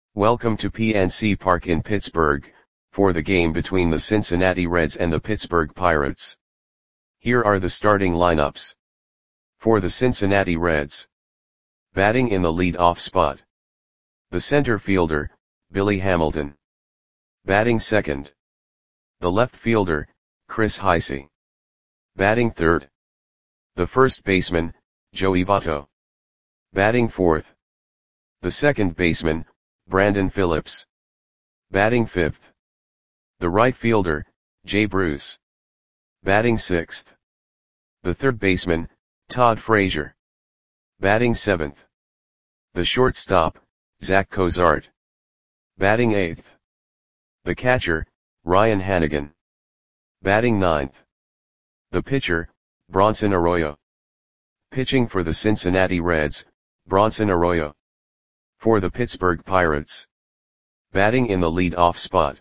Welcome to PNC Park in Pittsburgh, for the game between the Cincinnati Reds and the Pittsburgh Pirates. Here are the starting lineups. For the Cincinnati Reds. Batting in the lead-off spot. The center fielder, Billy Hamilton. Batting second. The left fielder, Chris Heisey. Batting third. The first baseman, Joey Votto. Batting fourth. The second baseman, Brandon Phillips. Batting fifth. The right fielder, Jay Bruce. Batting sixth. The third baseman, Todd Frazier. Batting seventh. The shortstop, Zach Cozart. Batting eighth. The catcher, Ryan Hanigan. Batting ninth. The pitcher, Bronson Arroyo. Pitching for the Cincinnati Reds, Bronson Arroyo. For the Pittsburgh Pirates. Batting in the lead-off spot.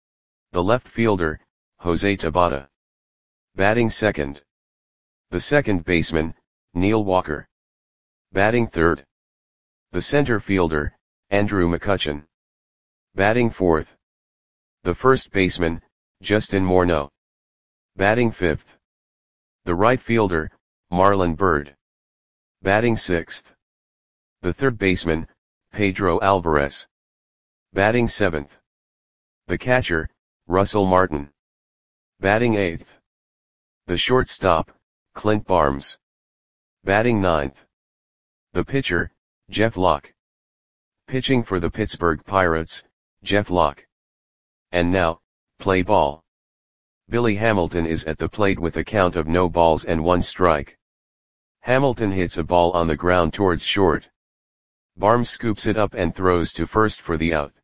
The left fielder, Jose Tabata. Batting second. The second baseman, Neil Walker. Batting third. The center fielder, Andrew McCutchen. Batting fourth. The first baseman, Justin Morneau. Batting fifth. The right fielder, Marlon Byrd. Batting sixth. The third baseman, Pedro Alvarez. Batting seventh. The catcher, Russell Martin. Batting eighth. The shortstop, Clint Barnes. Batting ninth. The pitcher, Jeff Locke. Pitching for the Pittsburgh Pirates, Jeff Locke. And now, play ball. Billy Hamilton is at the plate with a count of no balls and one strike. Hamilton hits a ball on the ground towards short. Barnes scoops it up and throws to first for the out.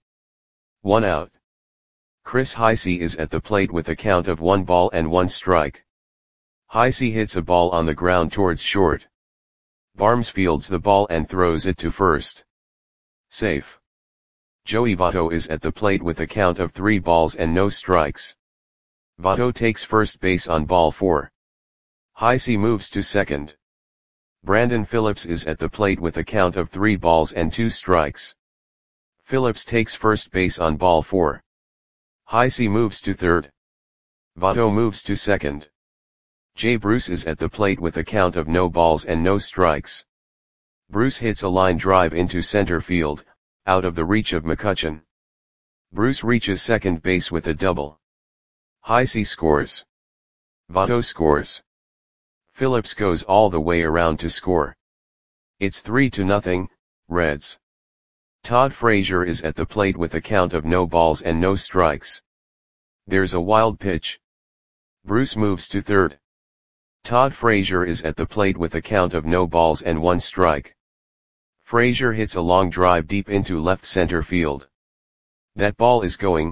1 out. Chris Heisey is at the plate with a count of 1 ball and 1 strike. Heisey hits a ball on the ground towards short. Barnes fields the ball and throws it to first. Safe. Joey Votto is at the plate with a count of 3 balls and no strikes. Votto takes first base on ball 4. Heisey moves to second. Brandon Phillips is at the plate with a count of 3 balls and 2 strikes. Phillips takes first base on ball 4. Heisey moves to third. Votto moves to second. Jay Bruce is at the plate with a count of no balls and no strikes. Bruce hits a line drive into center field, out of the reach of McCutchen. Bruce reaches second base with a double. Heisey scores. Votto scores. Phillips goes all the way around to score. It's 3-0, Reds. Todd Frazier is at the plate with a count of no balls and no strikes. There's a wild pitch. Bruce moves to third. Todd Frazier is at the plate with a count of no balls and 1 strike. Frazier hits a long drive deep into left center field. That ball is gone.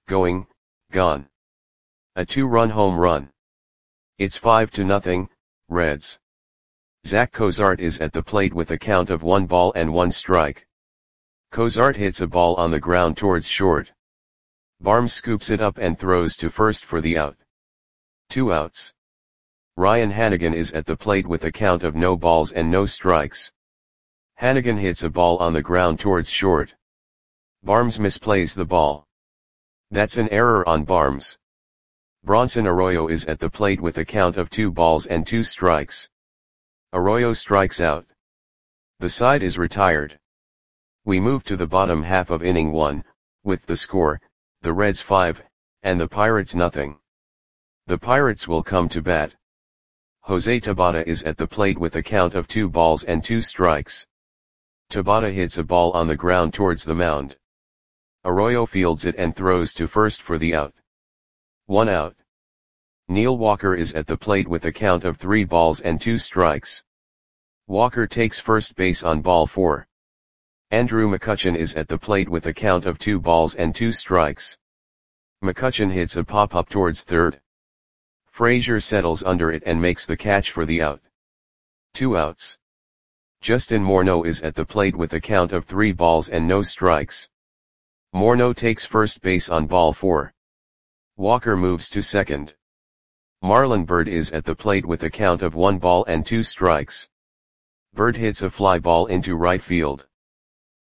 A 2-run home run. It's 5-0, Reds. Zach Cozart is at the plate with a count of 1 ball and 1 strike. Cozart hits a ball on the ground towards short. Barnes scoops it up and throws to first for the out. 2 outs. Ryan Hanigan is at the plate with a count of no balls and no strikes. Hanigan hits a ball on the ground towards short. Barnes misplays the ball. That's an error on Barnes. Bronson Arroyo is at the plate with a count of 2 balls and 2 strikes. Arroyo strikes out. The side is retired. We move to the bottom half of inning 1, with the score, the Reds 5, and the Pirates nothing. The Pirates will come to bat. Jose Tabata is at the plate with a count of 2 balls and 2 strikes. Tabata hits a ball on the ground towards the mound. Arroyo fields it and throws to first for the out. 1 out. Neil Walker is at the plate with a count of 3 balls and 2 strikes. Walker takes first base on ball 4. Andrew McCutchen is at the plate with a count of 2 balls and 2 strikes. McCutchen hits a pop-up towards third. Frazier settles under it and makes the catch for the out. 2 outs. Justin Morneau is at the plate with a count of 3 balls and no strikes. Morneau takes first base on ball 4. Walker moves to second. Marlon Byrd is at the plate with a count of 1 ball and 2 strikes. Byrd hits a fly ball into right field.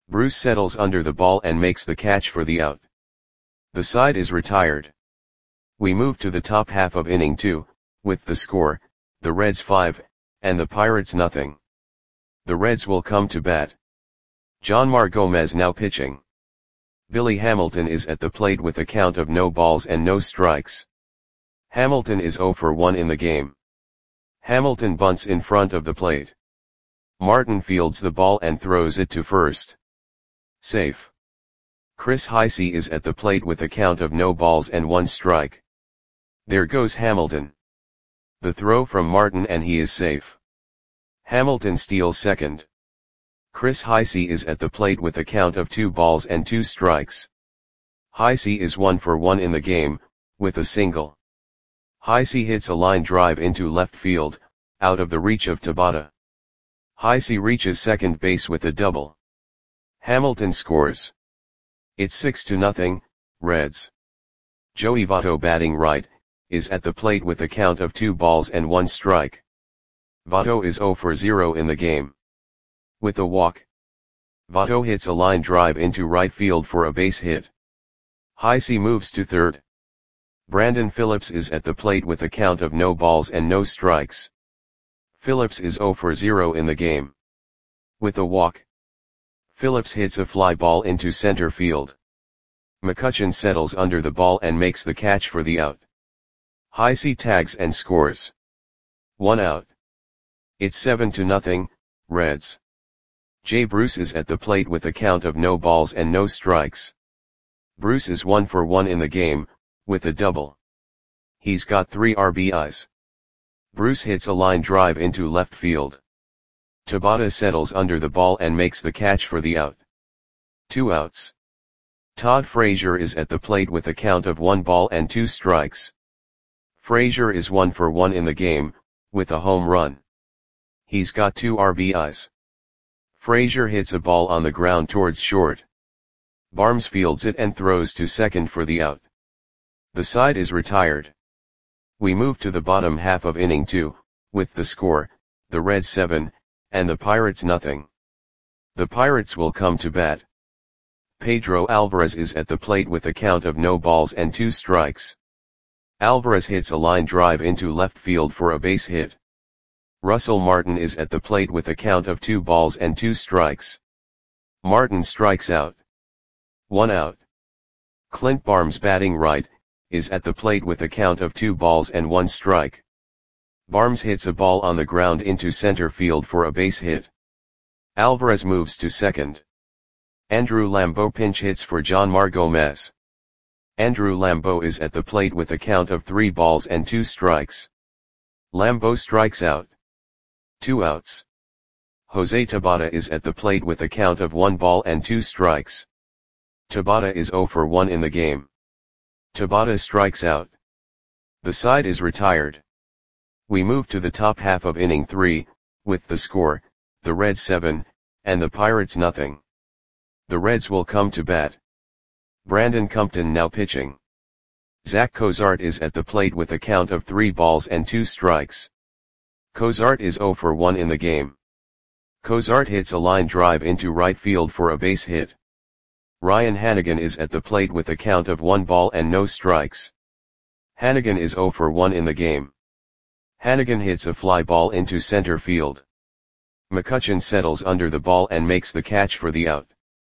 Bruce settles under the ball and makes the catch for the out. The side is retired. We move to the top half of inning 2, with the score, the Reds 5, and the Pirates nothing. The Reds will come to bat. Jonmar Gomez now pitching. Billy Hamilton is at the plate with a count of no balls and no strikes. Hamilton is 0 for 1 in the game. Hamilton bunts in front of the plate. Martin fields the ball and throws it to first. Safe. Chris Heisey is at the plate with a count of no balls and 1 strike. There goes Hamilton. The throw from Martin and he is safe. Hamilton steals second. Chris Heisey is at the plate with a count of 2 balls and 2 strikes. Heisey is 1 for 1 in the game, with a single. Heisey hits a line drive into left field, out of the reach of Tabata. Heisey reaches second base with a double. Hamilton scores. It's 6-0, Reds. Joey Votto batting right, is at the plate with a count of 2 balls and 1 strike. Votto is 0 for 0 in the game. With a walk. Votto hits a line drive into right field for a base hit. Heisey moves to third. Brandon Phillips is at the plate with a count of no balls and no strikes. Phillips is 0 for 0 in the game. With a walk. Phillips hits a fly ball into center field. McCutchen settles under the ball and makes the catch for the out. Heisey tags and scores. 1 out. It's 7-0, Reds. Jay Bruce is at the plate with a count of no balls and no strikes. Bruce is 1 for 1 in the game, with a double. He's got 3 RBIs. Bruce hits a line drive into left field. Tabata settles under the ball and makes the catch for the out. 2 outs. Todd Frazier is at the plate with a count of 1 ball and 2 strikes. Frazier is 1 for 1 in the game, with a home run. He's got 2 RBIs. Frazier hits a ball on the ground towards short. Barnes fields it and throws to second for the out. The side is retired. We move to the bottom half of inning 2, with the score, the Reds 7, and the Pirates nothing. The Pirates will come to bat. Pedro Alvarez is at the plate with a count of no balls and 2 strikes. Alvarez hits a line drive into left field for a base hit. Russell Martin is at the plate with a count of 2 balls and 2 strikes. Martin strikes out. 1 out. Clint Barnes batting right, is at the plate with a count of 2 balls and 1 strike. Barnes hits a ball on the ground into center field for a base hit. Alvarez moves to second. Andrew Lambeau pinch hits for Jonmar Gomez. Andrew Lambeau is at the plate with a count of 3 balls and 2 strikes. Lambeau strikes out. 2 outs. Jose Tabata is at the plate with a count of 1 ball and 2 strikes. Tabata is 0 for 1 in the game. Tabata strikes out. The side is retired. We move to the top half of inning 3, with the score, the Reds 7, and the Pirates nothing. The Reds will come to bat. Brandon Compton now pitching. Zach Cozart is at the plate with a count of 3 balls and 2 strikes. Cozart is 0 for 1 in the game. Cozart hits a line drive into right field for a base hit. Ryan Hannigan is at the plate with a count of 1 ball and no strikes. Hannigan is 0 for 1 in the game. Hannigan hits a fly ball into center field. McCutchen settles under the ball and makes the catch for the out.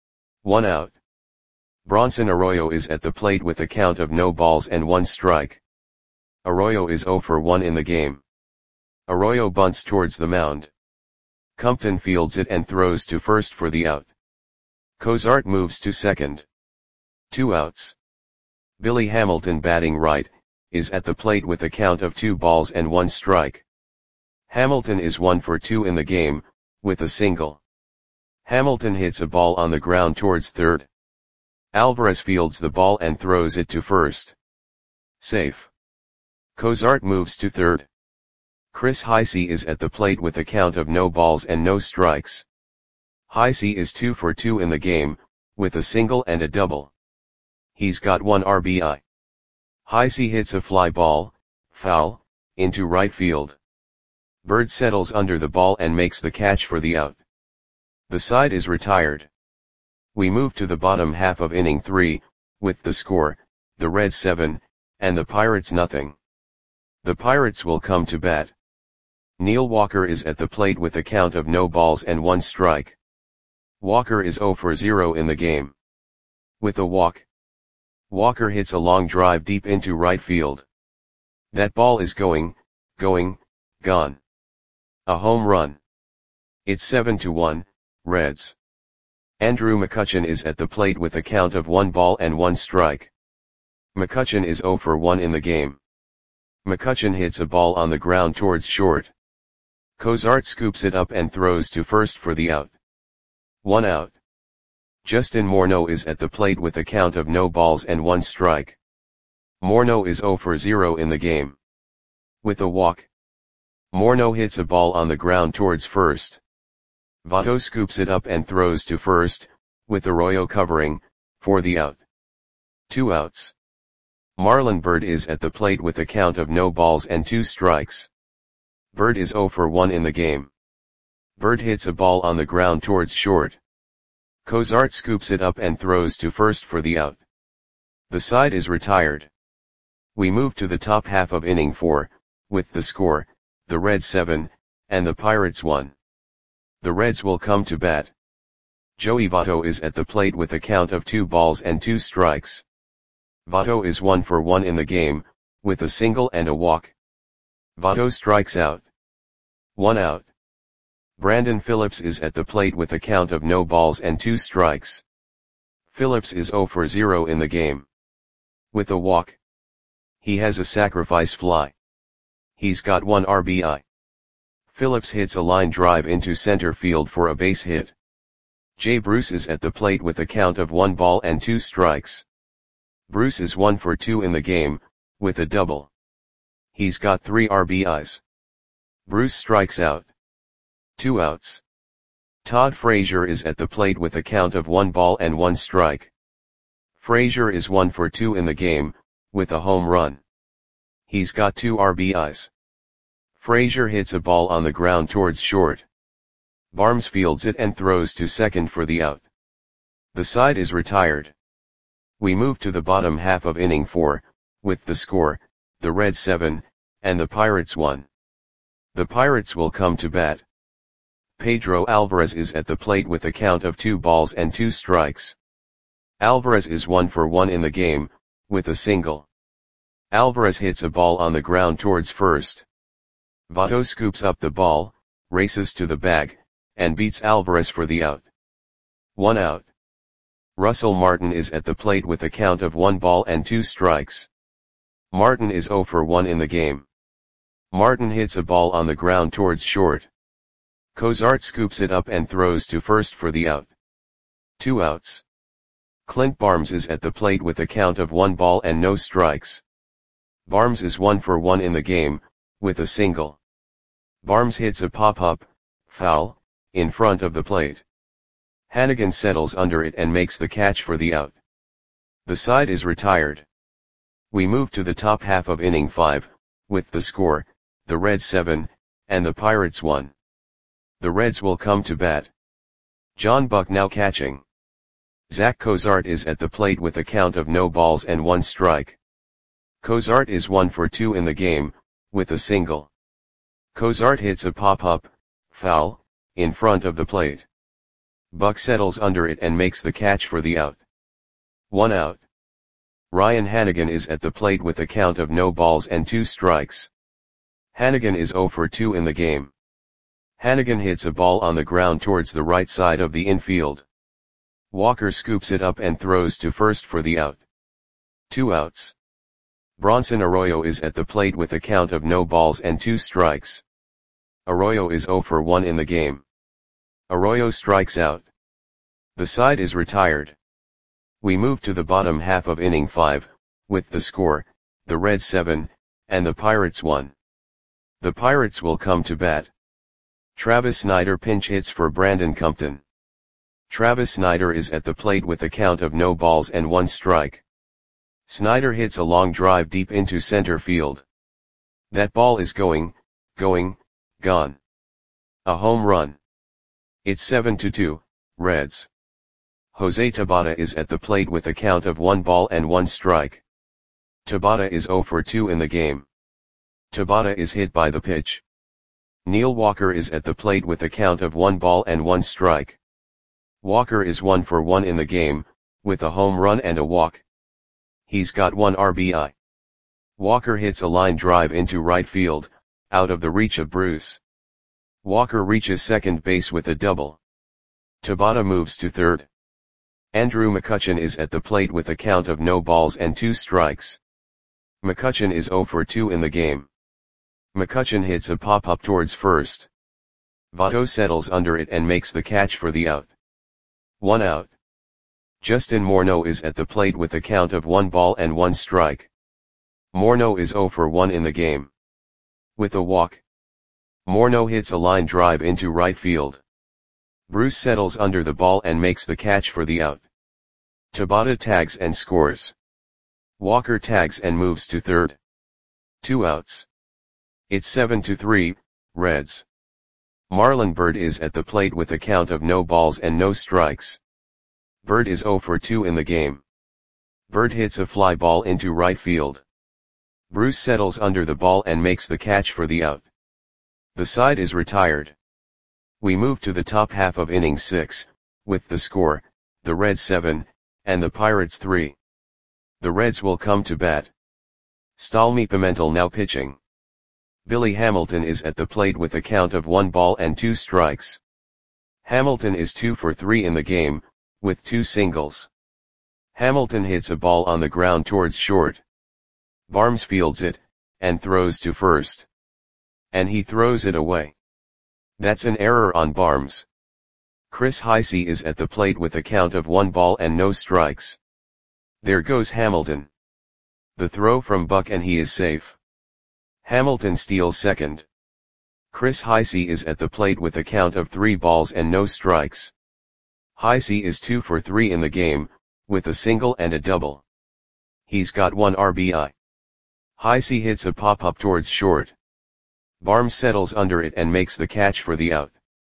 1 out. Bronson Arroyo is at the plate with a count of no balls and 1 strike. Arroyo is 0 for 1 in the game. Arroyo bunts towards the mound. Compton fields it and throws to first for the out. Cozart moves to second. 2 outs. Billy Hamilton batting right, is at the plate with a count of 2 balls and 1 strike. Hamilton is 1 for 2 in the game, with a single. Hamilton hits a ball on the ground towards third. Alvarez fields the ball and throws it to first. Safe. Cozart moves to third. Chris Heisey is at the plate with a count of no balls and no strikes. Heisey is 2 for 2 in the game, with a single and a double. He's got 1 RBI. Heisey hits a fly ball, foul, into right field. Bird settles under the ball and makes the catch for the out. The side is retired. We move to the bottom half of inning 3, with the score, the Reds 7, and the Pirates nothing. The Pirates will come to bat. Neil Walker is at the plate with a count of no balls and 1 strike. Walker is 0 for 0 in the game. With a walk, Walker hits a long drive deep into right field. That ball is going, gone. A home run. It's 7-1, Reds. Andrew McCutchen is at the plate with a count of 1 ball and 1 strike. McCutchen is 0 for 1 in the game. McCutchen hits a ball on the ground towards short. Cozart scoops it up and throws to first for the out. 1 out. Justin Morneau is at the plate with a count of no balls and 1 strike. Morneau is 0 for 0 in the game. With a walk, Morneau hits a ball on the ground towards first. Votto scoops it up and throws to first, with Arroyo covering, for the out. 2 outs. Marlon Byrd is at the plate with a count of no balls and 2 strikes. Byrd is 0 for 1 in the game. Byrd hits a ball on the ground towards short. Cozart scoops it up and throws to first for the out. The side is retired. We move to the top half of inning 4, with the score, the Reds 7, and the Pirates 1. The Reds will come to bat. Joey Votto is at the plate with a count of 2 balls and 2 strikes. Votto is 1 for 1 in the game, with a single and a walk. Votto strikes out. 1 out. Brandon Phillips is at the plate with a count of no balls and 2 strikes. Phillips is 0 for 0 in the game. With a walk, he has a sacrifice fly. He's got 1 RBI. Phillips hits a line drive into center field for a base hit. Jay Bruce is at the plate with a count of 1 ball and 2 strikes. Bruce is 1 for 2 in the game, with a double. He's got 3 RBIs. Bruce strikes out. 2 outs. Todd Frazier is at the plate with a count of 1 ball and 1 strike. Frazier is 1 for 2 in the game, with a home run. He's got 2 RBIs. Frazier hits a ball on the ground towards short. Barnes fields it and throws to second for the out. The side is retired. We move to the bottom half of inning 4, with the score, the Reds 7, and the Pirates 1. The Pirates will come to bat. Pedro Alvarez is at the plate with a count of 2 balls and 2 strikes. Alvarez is 1 for 1 in the game, with a single. Alvarez hits a ball on the ground towards first. Votto scoops up the ball, races to the bag, and beats Alvarez for the out. 1 out. Russell Martin is at the plate with a count of 1 ball and 2 strikes. Martin is 0 for 1 in the game. Martin hits a ball on the ground towards short. Cozart scoops it up and throws to first for the out. 2 outs. Clint Barnes is at the plate with a count of 1 ball and no strikes. Barnes is 1 for 1 in the game, with a single. Barnes hits a pop-up, foul, in front of the plate. Hannigan settles under it and makes the catch for the out. The side is retired. We move to the top half of inning 5, with the score, the Reds 7, and the Pirates 1. The Reds will come to bat. John Buck now catching. Zach Cozart is at the plate with a count of no balls and 1 strike. Cozart is 1 for 2 in the game, with a single. Cozart hits a pop-up, foul, in front of the plate. Buck settles under it and makes the catch for the out. 1 out. Ryan Hannigan is at the plate with a count of no balls and 2 strikes. Hannigan is 0 for 2 in the game. Hannigan hits a ball on the ground towards the right side of the infield. Walker scoops it up and throws to first for the out. 2 outs. Bronson Arroyo is at the plate with a count of no balls and 2 strikes. Arroyo is 0 for 1 in the game. Arroyo strikes out. The side is retired. We move to the bottom half of inning 5, with the score, the Reds 7, and the Pirates 1. The Pirates will come to bat. Travis Snyder pinch hits for Brandon Compton. Travis Snyder is at the plate with a count of no balls and 1 strike. Snyder hits a long drive deep into center field. That ball is going, gone. A home run. It's 7-2, Reds. Jose Tabata is at the plate with a count of 1 ball and 1 strike. Tabata is 0 for 2 in the game. Tabata is hit by the pitch. Neil Walker is at the plate with a count of 1 ball and 1 strike. Walker is 1 for 1 in the game, with a home run and a walk. He's got 1 RBI. Walker hits a line drive into right field, out of the reach of Bruce. Walker reaches second base with a double. Tabata moves to third. Andrew McCutchen is at the plate with a count of no balls and 2 strikes. McCutchen is 0 for 2 in the game. McCutchen hits a pop-up towards first. Votto settles under it and makes the catch for the out. 1 out. Justin Morneau is at the plate with a count of 1 ball and 1 strike. Morneau is 0 for 1 in the game. With a walk. Morneau hits a line drive into right field. Bruce settles under the ball and makes the catch for the out. Tabata tags and scores. Walker tags and moves to third. 2 outs. It's 7-3, Reds. Marlon Byrd is at the plate with a count of no balls and no strikes. Byrd is 0 for 2 in the game. Byrd hits a fly ball into right field. Bruce settles under the ball and makes the catch for the out. The side is retired. We move to the top half of inning 6, with the score, the Reds 7, and the Pirates 3. The Reds will come to bat. Stalmy Pimentel now pitching. Billy Hamilton is at the plate with a count of 1 ball and 2 strikes. Hamilton is 2 for 3 in the game, with 2 singles. Hamilton hits a ball on the ground towards short. Barnes fields it, and throws to first. And he throws it away. That's an error on Barnes. Chris Heisey is at the plate with a count of 1 ball and no strikes. There goes Hamilton. The throw from Buck and he is safe. Hamilton steals second. Chris Heisey is at the plate with a count of 3 balls and no strikes. Heisey is 2 for 3 in the game, with a single and a double. He's got 1 RBI. Heisey hits a pop-up towards short. Barnes settles under it and makes the catch for the out.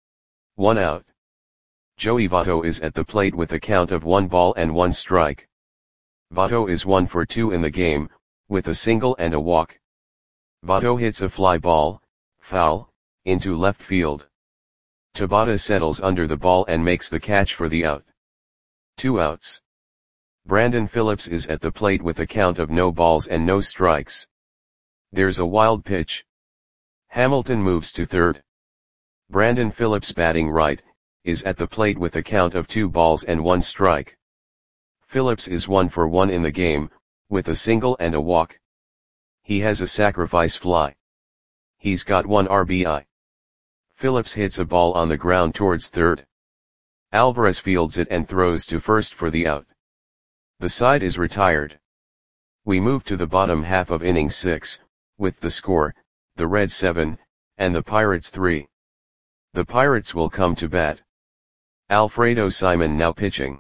1 out. Joey Votto is at the plate with a count of 1 ball and 1 strike. Votto is 1 for 2 in the game, with a single and a walk. Votto hits a fly ball, foul, into left field. Tabata settles under the ball and makes the catch for the out. 2 outs. Brandon Phillips is at the plate with a count of no balls and no strikes. There's a wild pitch. Hamilton moves to third. Brandon Phillips, batting right, is at the plate with a count of 2 balls and 1 strike. Phillips is 1 for 1 in the game, with a single and a walk. He has a sacrifice fly. He's got 1 RBI. Phillips hits a ball on the ground towards third. Alvarez fields it and throws to first for the out. The side is retired. We move to the bottom half of inning 6, with the score, the Reds 7, and the Pirates 3. The Pirates will come to bat. Alfredo Simon now pitching.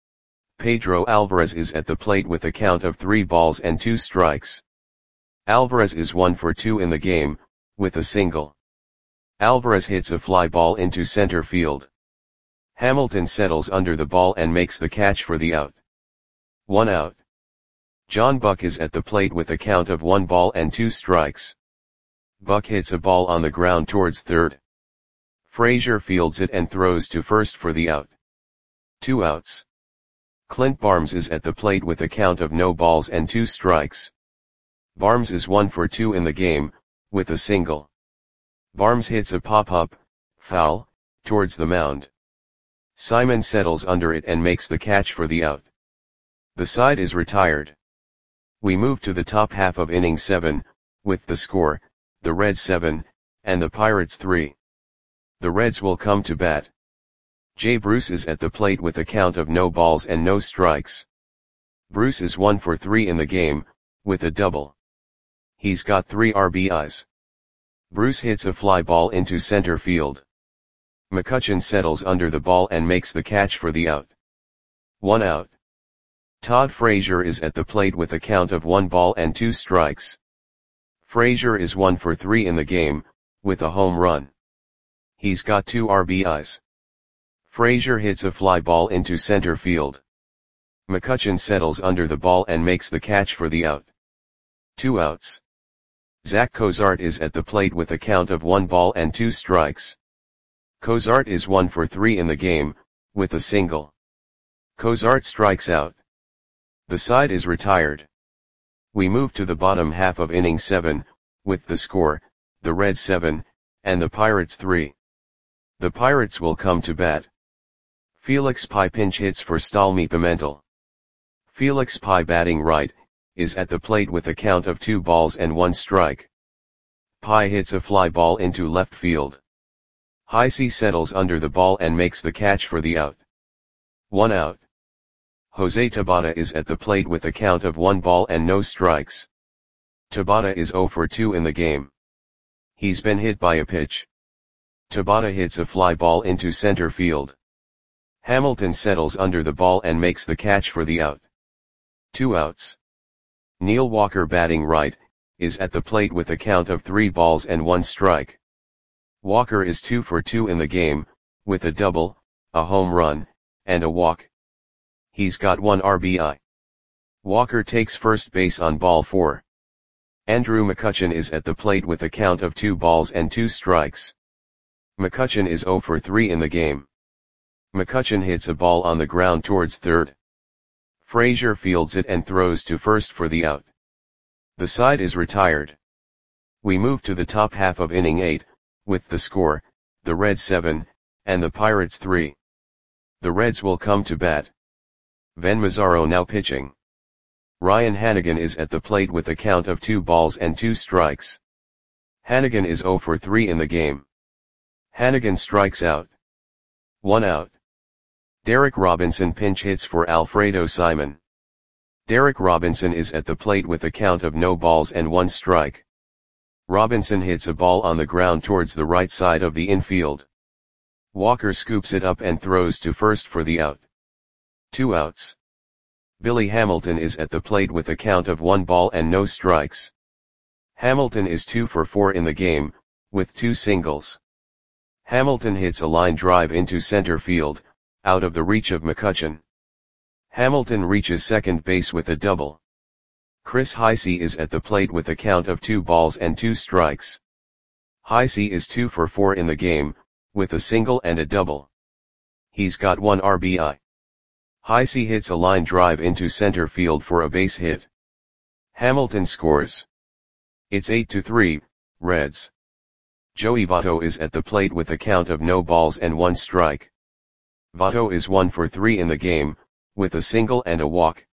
Pedro Alvarez is at the plate with a count of 3 balls and 2 strikes. Alvarez is 1 for 2 in the game, with a single. Alvarez hits a fly ball into center field. Hamilton settles under the ball and makes the catch for the out. 1 out. John Buck is at the plate with a count of 1 ball and 2 strikes. Buck hits a ball on the ground towards third. Frazier fields it and throws to first for the out. 2 outs. Clint Barnes is at the plate with a count of no balls and 2 strikes. Barnes is 1 for 2 in the game, with a single. Barnes hits a pop-up, foul, towards the mound. Simon settles under it and makes the catch for the out. The side is retired. We move to the top half of inning 7, with the score, the Reds 7, and the Pirates 3. The Reds will come to bat. Jay Bruce is at the plate with a count of no balls and no strikes. Bruce is 1 for 3 in the game, with a double. He's got 3 RBIs. Bruce hits a fly ball into center field. McCutchen settles under the ball and makes the catch for the out. 1 out. Todd Frazier is at the plate with a count of 1 ball and 2 strikes. Frazier is 1 for 3 in the game, with a home run. He's got 2 RBIs. Frazier hits a fly ball into center field. McCutchen settles under the ball and makes the catch for the out. 2 outs. Zach Cozart is at the plate with a count of 1 ball and 2 strikes. Cozart is 1 for 3 in the game, with a single. Cozart strikes out. The side is retired. We move to the bottom half of inning 7, with the score, the Reds 7, and the Pirates 3. The Pirates will come to bat. Felix Pie pinch hits for Stalmy Pimentel. Felix Pie, batting right, is at the plate with a count of 2 balls and 1 strike. Pie hits a fly ball into left field. Heisey settles under the ball and makes the catch for the out. 1 out. Jose Tabata is at the plate with a count of 1 ball and no strikes. Tabata is 0 for 2 in the game. He's been hit by a pitch. Tabata hits a fly ball into center field. Hamilton settles under the ball and makes the catch for the out. 2 outs. Neil Walker, batting right, is at the plate with a count of 3 balls and 1 strike. Walker is 2 for 2 in the game, with a double, a home run, and a walk. He's got 1 RBI. Walker takes first base on ball 4. Andrew McCutchen is at the plate with a count of 2 balls and 2 strikes. McCutchen is 0 for 3 in the game. McCutchen hits a ball on the ground towards third. Frazier fields it and throws to first for the out. The side is retired. We move to the top half of inning 8, with the score, the Reds 7, and the Pirates 3. The Reds will come to bat. Ven Mazzaro now pitching. Ryan Hanigan is at the plate with a count of 2 balls and 2 strikes. Hanigan is 0 for 3 in the game. Hanigan strikes out. 1 out. Derek Robinson pinch hits for Alfredo Simon. Derek Robinson is at the plate with a count of no balls and 1 strike. Robinson hits a ball on the ground towards the right side of the infield. Walker scoops it up and throws to first for the out. 2 outs. Billy Hamilton is at the plate with a count of 1 ball and no strikes. Hamilton is 2 for 4 in the game, with 2 singles. Hamilton hits a line drive into center field, out of the reach of McCutchen. Hamilton reaches second base with a double. Chris Heisey is at the plate with a count of 2 balls and 2 strikes. Heisey is 2 for 4 in the game, with a single and a double. He's got 1 RBI. Heisey hits a line drive into center field for a base hit. Hamilton scores. It's 8-3, Reds. Joey Votto is at the plate with a count of no balls and 1 strike. Votto is 1 for 3 in the game, with a single and a walk.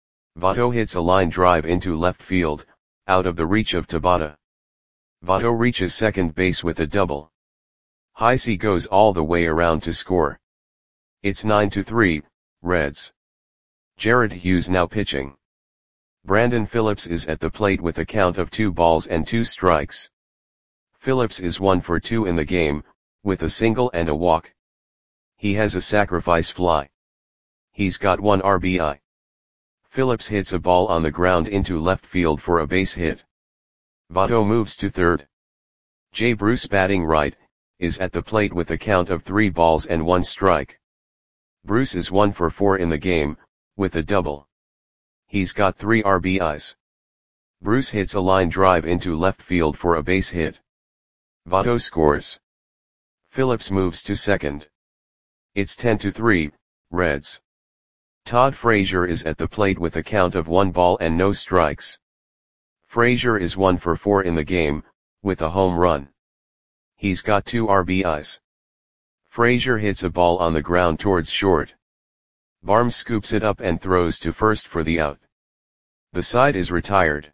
Votto hits a line drive into left field, out of the reach of Tabata. Votto reaches second base with a double. Heisey goes all the way around to score. It's 9-3, Reds. Jared Hughes now pitching. Brandon Phillips is at the plate with a count of 2 balls and 2 strikes. Phillips is 1 for 2 in the game, with a single and a walk. He has a sacrifice fly. He's got 1 RBI. Phillips hits a ball on the ground into left field for a base hit. Votto moves to third. Jay Bruce, batting right, is at the plate with a count of 3 balls and 1 strike. Bruce is 1 for 4 in the game, with a double. He's got 3 RBIs. Bruce hits a line drive into left field for a base hit. Votto scores. Phillips moves to second. It's 10-3, Reds. Todd Frazier is at the plate with a count of 1 ball and no strikes. Frazier is 1 for 4 in the game, with a home run. He's got 2 RBIs. Frazier hits a ball on the ground towards short. Barnes scoops it up and throws to first for the out. The side is retired.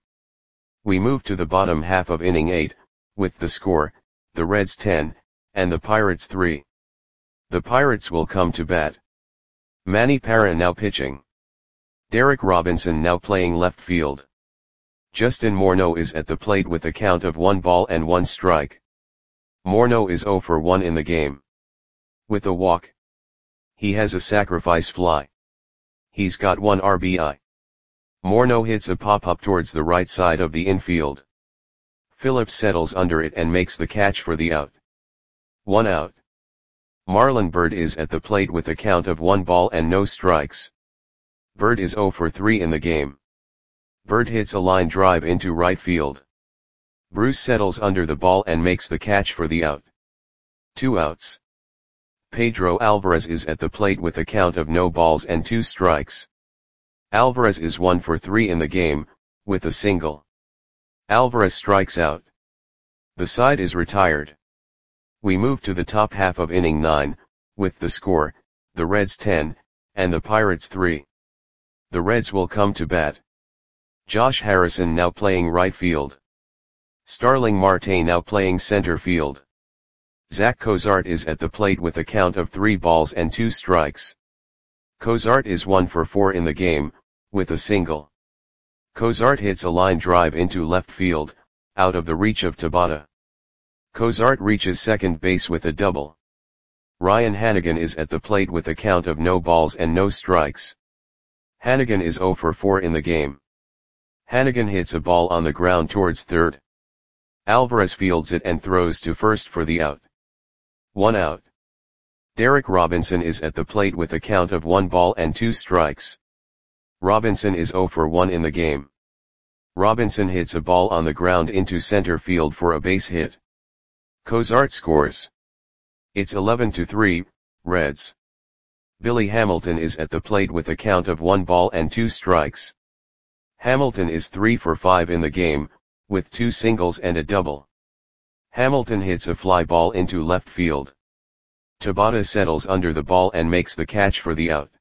We move to the bottom half of inning 8, with the score, the Reds 10, and the Pirates 3. The Pirates will come to bat. Manny Parra now pitching. Derek Robinson now playing left field. Justin Morneau is at the plate with a count of 1 ball and 1 strike. Morneau is 0 for 1 in the game. With a walk. He has a sacrifice fly. He's got 1 RBI. Morneau hits a pop-up towards the right side of the infield. Phillips settles under it and makes the catch for the out. 1 out. Marlon Byrd is at the plate with a count of 1 ball and no strikes. Byrd is 0 for 3 in the game. Byrd hits a line drive into right field. Bruce settles under the ball and makes the catch for the out. 2 outs. Pedro Alvarez is at the plate with a count of no balls and 2 strikes. Alvarez is 1 for 3 in the game, with a single. Alvarez strikes out. The side is retired. We move to the top half of inning 9, with the score, the Reds 10, and the Pirates 3. The Reds will come to bat. Josh Harrison now playing right field. Starling Marte now playing center field. Zach Cozart is at the plate with a count of 3 balls and 2 strikes. Cozart is 1 for 4 in the game, with a single. Cozart hits a line drive into left field, out of the reach of Tabata. Cozart reaches second base with a double. Ryan Hanigan is at the plate with a count of no balls and no strikes. Hanigan is 0 for 4 in the game. Hanigan hits a ball on the ground towards third. Alvarez fields it and throws to first for the out. 1 out. Derek Robinson is at the plate with a count of 1 ball and 2 strikes. Robinson is 0 for 1 in the game. Robinson hits a ball on the ground into center field for a base hit. Cozart scores. It's 11-3, Reds. Billy Hamilton is at the plate with a count of 1 ball and 2 strikes. Hamilton is 3 for 5 in the game, with 2 singles and a double. Hamilton hits a fly ball into left field. Tabata settles under the ball and makes the catch for the out.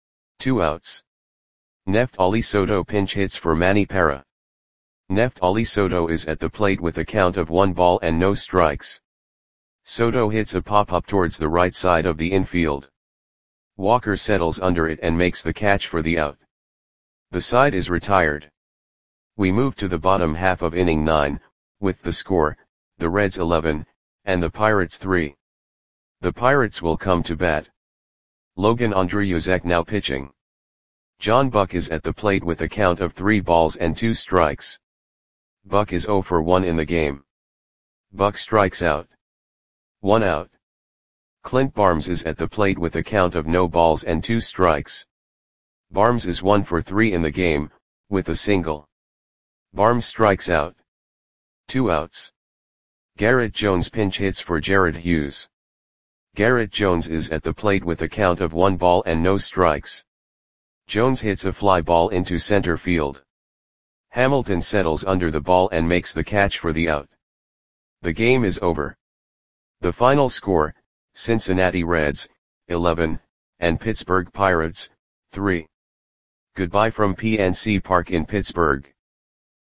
2 outs. Neftali Soto pinch hits for Manny Parra. Neftali Soto is at the plate with a count of 1 ball and no strikes. Soto hits a pop-up towards the right side of the infield. Walker settles under it and makes the catch for the out. The side is retired. We move to the bottom half of inning 9, with the score, the Reds 11, and the Pirates 3. The Pirates will come to bat. Logan Andreyuzek now pitching. John Buck is at the plate with a count of 3 balls and 2 strikes. Buck is 0 for 1 in the game. Buck strikes out. 1 out. Clint Barnes is at the plate with a count of no balls and 2 strikes. Barnes is 1 for 3 in the game, with a single. Barnes strikes out. 2 outs. Garrett Jones pinch hits for Jared Hughes. Garrett Jones is at the plate with a count of 1 ball and no strikes. Jones hits a fly ball into center field. Hamilton settles under the ball and makes the catch for the out. The game is over. The final score, Cincinnati Reds, 11, and Pittsburgh Pirates, 3. Goodbye from PNC Park in Pittsburgh.